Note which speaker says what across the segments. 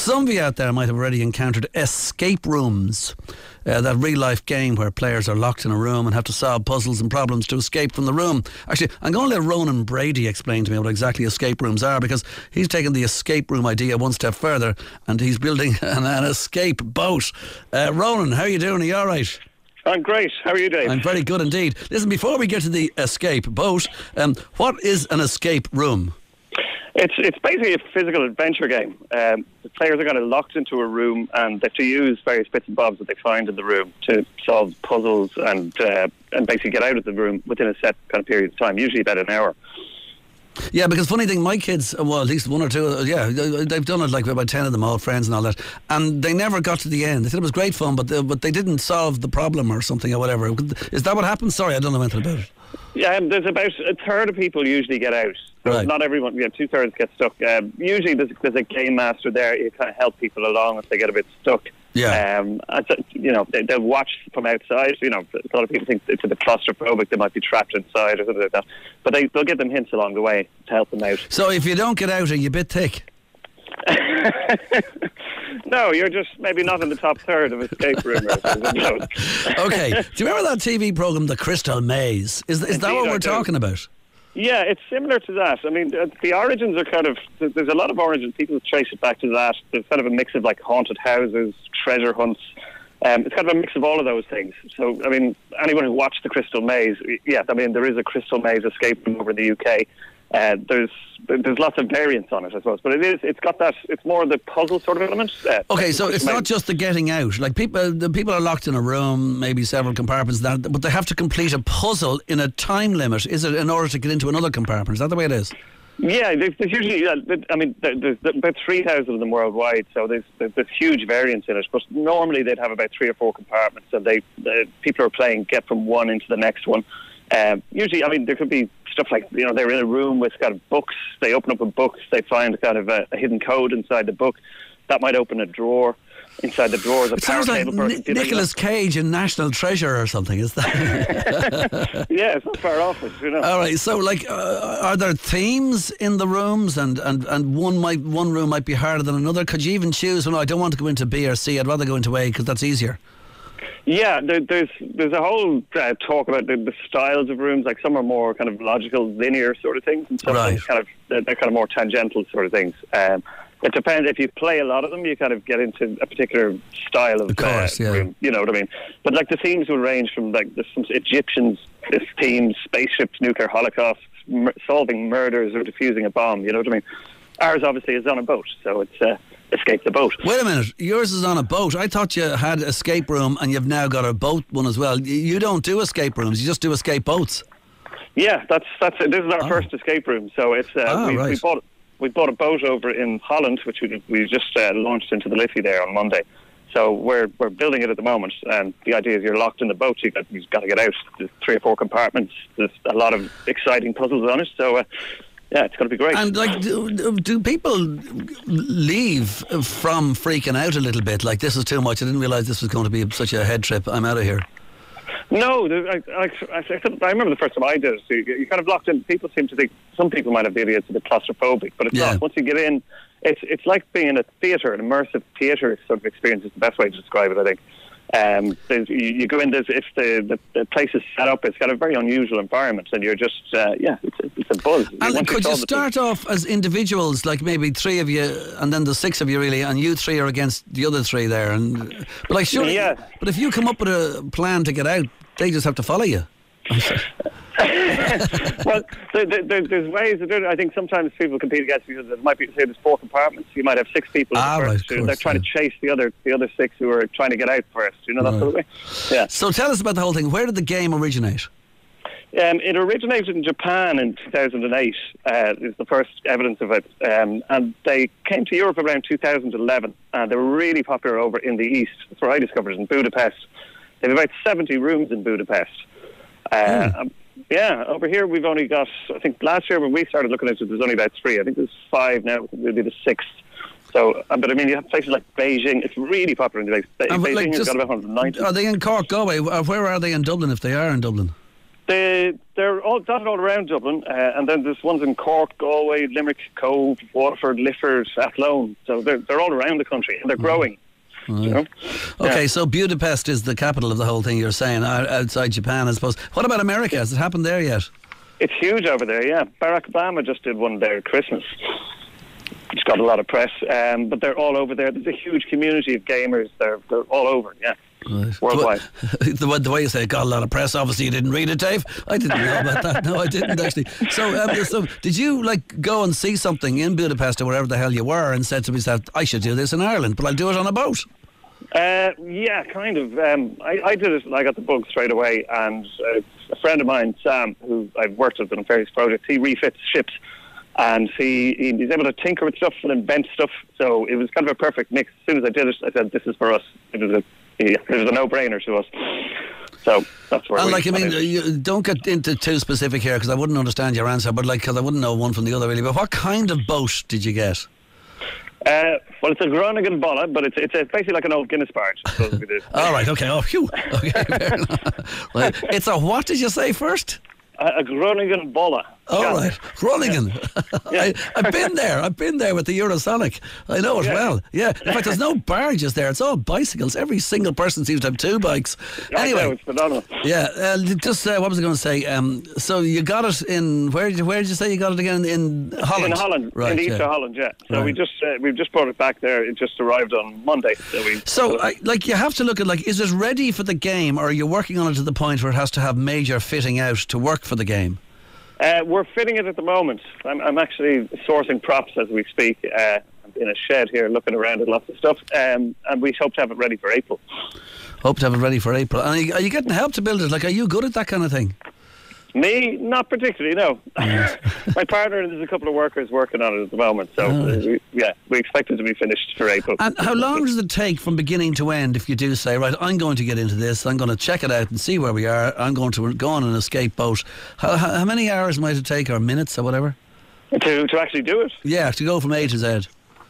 Speaker 1: Some of you out there might have already encountered escape rooms. That real-life game where players are locked in a room and have to solve puzzles and problems to escape from the room. Actually, I'm going to let Ronan Brady explain to me what exactly escape rooms are, because he's taken the escape room idea one step further and he's building an escape boat. Ronan, how are you doing? Are you all right?
Speaker 2: I'm great. How are you, Dave?
Speaker 1: I'm very good indeed. Listen, before we get to the escape boat, what is an escape room?
Speaker 2: It's basically a physical adventure game. The players are kind of locked into a room and they have to use various bits and bobs that they find in the room to solve puzzles and basically get out of the room within a set kind of period of time, usually about an hour.
Speaker 1: Yeah, because funny thing, my kids, well, at least one or two, they've done it, like about 10 of them, all friends and all that, and they never got to the end. They said it was great fun, but they didn't solve the problem or something or whatever. Is that what happened? Sorry, I don't know anything about it.
Speaker 2: Yeah, there's about a third of people usually get out. So
Speaker 1: right.
Speaker 2: Not everyone, 2/3 get stuck. Usually there's a game master there. You kind of help people along if they get a bit stuck.
Speaker 1: Yeah.
Speaker 2: They'll watch from outside. A lot of people think it's a bit claustrophobic. They might be trapped inside or something like that. But they'll give them hints along the way to help them out.
Speaker 1: So if you don't get out, are you a bit thick?
Speaker 2: No, you're just maybe not in the top third of escape roomers.
Speaker 1: Okay. Do you remember that TV programme, The Crystal Maze? Is that what we're talking about?
Speaker 2: Yeah, it's similar to that. I mean, the origins are kind of... There's a lot of origins. People trace it back to that. There's kind of a mix of, like, haunted houses, treasure hunts. It's kind of a mix of all of those things. So, I mean, anyone who watched The Crystal Maze... Yeah, I mean, there is a Crystal Maze escape room over in the UK. There's lots of variants on it, I suppose, but it's got that. It's more the puzzle sort of element.
Speaker 1: Okay, so it's not just the getting out. Like the people are locked in a room, maybe several compartments, but they have to complete a puzzle in a time limit. Is it in order to get into another compartment? Is that the way it is?
Speaker 2: Yeah, there's usually. I mean, there's about 3,000 of them worldwide, so there's huge variance in it. But normally they'd have about 3 or 4 compartments, and people who are playing get from one into the next one. Usually, I mean, there could be stuff like, they're in a room with kind of books. They open up a book. They find kind of a hidden code inside the book. That might open a drawer. Inside the drawer is a power table. It sounds like
Speaker 1: Nicolas Cage in National Treasure or something, is that?
Speaker 2: Yeah, it's not far off it,
Speaker 1: All right, so are there themes in the rooms and one room might be harder than another? Could you even choose, I don't want to go into B or C, I'd rather go into A because that's easier?
Speaker 2: Yeah, there's a whole talk about the styles of rooms. Like some are more kind of logical, linear sort of things, and some
Speaker 1: right.
Speaker 2: they're kind of more tangential sort of things. It depends. If you play a lot of them, you kind of get into a particular style of
Speaker 1: course, yeah.
Speaker 2: room. You know what I mean? But like the themes will range from like there's some Egyptians themes, spaceships, nuclear holocausts, solving murders or defusing a bomb. You know what I mean? Ours obviously is on a boat, so it's escape the boat.
Speaker 1: Wait a minute, yours is on a boat. I thought you had escape room and you've now got a boat one as well. You don't do escape rooms, you just do escape boats.
Speaker 2: Yeah, that's it. This is our first escape room, so it's
Speaker 1: right.
Speaker 2: we bought a boat over in Holland, which we just launched into the Liffey there on Monday. So we're building it at the moment, and the idea is you're locked in the boat. You've got to get out. There's 3 or 4 compartments. There's a lot of exciting puzzles on it. So. Yeah, it's going to be great.
Speaker 1: And do people leave from freaking out a little bit? Like, this is too much. I didn't realise this was going to be such a head trip. I'm out of here.
Speaker 2: No, I remember the first time I did it. So you're kind of locked in. People seem to think some people might have the idea it's a bit claustrophobic, but it's not. Once you get in, it's like being in a theatre, an immersive theatre sort of experience. Is the best way to describe it, I think. You go in, if the place is set up, it's got a very unusual environment, and you're just it's a buzz.
Speaker 1: And could you start off as individuals, like maybe 3 of you, and then the 6 of you really, and you 3 are against the other 3 there, but like surely, but if you come up with a plan to get out, they just have to follow you.
Speaker 2: Well, there's ways to do it. I think sometimes people compete against because there might be, say, there's 4 compartments. You might have 6 people in the first 2. They're trying to chase the other 6 who are trying to get out first. That sort of way. Yeah.
Speaker 1: So tell us about the whole thing. Where did the game originate?
Speaker 2: It originated in Japan in 2008. Is the first evidence of it, and they came to Europe around 2011. And they were really popular over in the East. That's where I discovered it, in Budapest. They have about 70 rooms in Budapest. Yeah, over here we've only got, I think last year when we started looking into it, there's only about 3. I think there's 5 now. We'll be the 6th. So, but I mean, you have places like Beijing. It's really popular in the Beijing has got about 190.
Speaker 1: Are they in Cork, Galway? Where are they in Dublin, if they are in Dublin?
Speaker 2: They're all dotted all around Dublin, and then there's ones in Cork, Galway, Limerick, Cove, Waterford, Lifford, Athlone. So they're all around the country, and they're growing. You know?
Speaker 1: Okay, so Budapest is the capital of the whole thing, you're saying, outside Japan, I suppose. What about America? Has it happened there yet?
Speaker 2: It's huge over there, yeah. Barack Obama just did one there at Christmas. It's got a lot of press, but they're all over there. There's a huge community of gamers. They're all over, yeah.
Speaker 1: Right.
Speaker 2: Worldwide.
Speaker 1: The way you say it got a lot of press, obviously you didn't read it, Dave. I didn't know about that. No, I didn't actually. So did you go and see something in Budapest or wherever the hell you were and said to yourself, I should do this in Ireland, but I'll do it on a boat?
Speaker 2: Yeah, kind of. I did it, and I got the bug straight away, and a friend of mine, Sam, who I've worked with on various projects, he refits ships, and he's able to tinker with stuff and invent stuff, so it was kind of a perfect mix. As soon as I did it, I said, this is for us. It was a no-brainer to us. So that's where
Speaker 1: you don't get into too specific here, because I wouldn't understand your answer, but because I wouldn't know one from the other really. But what kind of boat did you get?
Speaker 2: Well, it's a Groningen Bolla, but it's basically like an old Guinness barge.
Speaker 1: All right, okay. Oh, phew. Okay, fair enough. Right. It's a what did you say first?
Speaker 2: A Groningen Bolla.
Speaker 1: All right, Groningen.
Speaker 2: Yeah.
Speaker 1: I've been there with the Eurosonic. I know it well. Yeah. In fact, there's no barges there. It's all bicycles. Every single person seems to have two bikes. Anyway,
Speaker 2: I know, it's phenomenal.
Speaker 1: Yeah. What was I going to say? So you got it in where did you say you got it again? In Holland.
Speaker 2: In Holland,
Speaker 1: right?
Speaker 2: In the east of Holland. Yeah. So we've just brought it back there. It just arrived on Monday.
Speaker 1: You have to look at is it ready for the game, or are you working on it to the point where it has to have major fitting out to work for the game?
Speaker 2: We're fitting it at the moment. I'm actually sourcing props as we speak. I'm in a shed here looking around at lots of stuff, and we hope to have it ready for April.
Speaker 1: Hope to have it ready for April. And are you getting help to build it? Are you good at that kind of thing?
Speaker 2: Me? Not particularly, no. My partner and there's a couple of workers working on it at the moment. So, we expect it to be finished for April.
Speaker 1: And how long does it take from beginning to end if you do say, right, I'm going to get into this, I'm going to check it out and see where we are, I'm going to go on an escape boat. How many hours might it take, or minutes, or whatever?
Speaker 2: To actually do it?
Speaker 1: Yeah, to go from A to Z.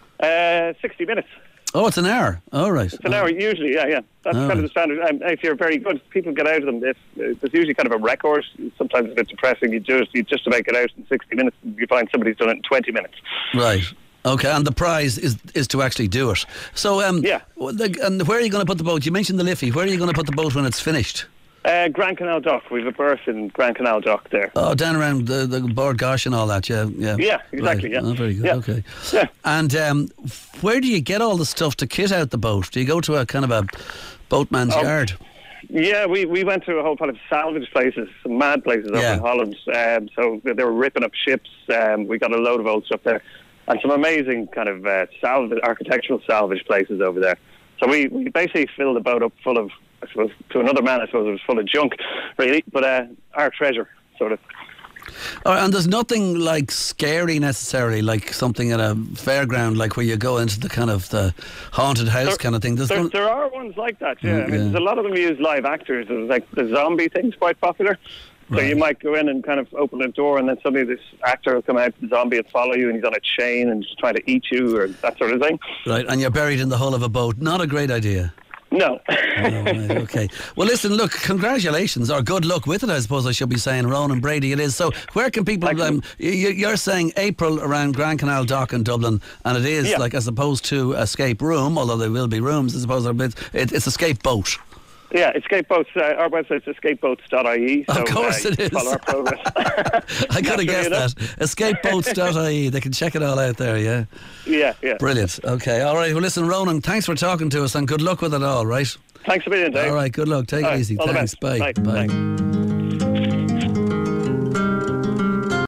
Speaker 2: 60 minutes.
Speaker 1: Oh, it's an hour. All right.
Speaker 2: It's an hour usually, yeah. That's kind of the standard. If you're very good, people get out of them. There's usually kind of a record. Sometimes if it's depressing, you just to make it out in 60 minutes, you find somebody's done it in 20 minutes.
Speaker 1: Right. Okay, and the prize is to actually do it. So,
Speaker 2: yeah.
Speaker 1: And where are you going to put the boat? You mentioned the Liffey. Where are you going to put the boat when it's finished?
Speaker 2: Grand Canal Dock. We have a berth in Grand Canal Dock there.
Speaker 1: Oh, down around the Bord Gosh and all that, yeah.
Speaker 2: Yeah, exactly,
Speaker 1: right.
Speaker 2: yeah.
Speaker 1: Oh, very good,
Speaker 2: yeah.
Speaker 1: okay.
Speaker 2: Yeah.
Speaker 1: And where do you get all the stuff to kit out the boat? Do you go to a kind of a boatman's yard?
Speaker 2: Yeah, we went to a whole pile of salvage places, some mad places over in Holland. So they were ripping up ships. We got a load of old stuff there. And some amazing kind of architectural salvage places over there. So we basically filled the boat up full of, I suppose, to another man, I suppose it was full of junk, really, but our treasure, sort of.
Speaker 1: And there's nothing like scary necessarily, like something at a fairground, like where you go into the kind of the haunted house kind of thing.
Speaker 2: There are ones like that, yeah. I mean, there's a lot of them use live actors. There's like the zombie thing's quite popular. So you might go in and kind of open a door, and then suddenly this actor will come out, the zombie will follow you, and he's on a chain and just trying to eat you, or that sort of thing.
Speaker 1: Right, and you're buried in the hull of a boat. Not a great idea.
Speaker 2: No.
Speaker 1: Right, okay. Well, listen, look, congratulations, or good luck with it, I suppose I should be saying. Ronan Brady it is. So where can people, you're saying April around Grand Canal Dock in Dublin, and it is like as opposed to escape room, although there will be rooms, I suppose, it's escape boat.
Speaker 2: Yeah, escape boats. Our website's escapeboats.ie. So,
Speaker 1: of course it is.
Speaker 2: Follow our progress.
Speaker 1: I could have guessed that. Escapeboats.ie. They can check it all out there, yeah?
Speaker 2: Yeah.
Speaker 1: Brilliant. Okay, all right. Well, listen, Ronan, thanks for talking to us, and good luck with it all, right?
Speaker 2: Thanks a million, Dave.
Speaker 1: All right, good luck. Take it easy. Thanks. Bye.
Speaker 2: Bye.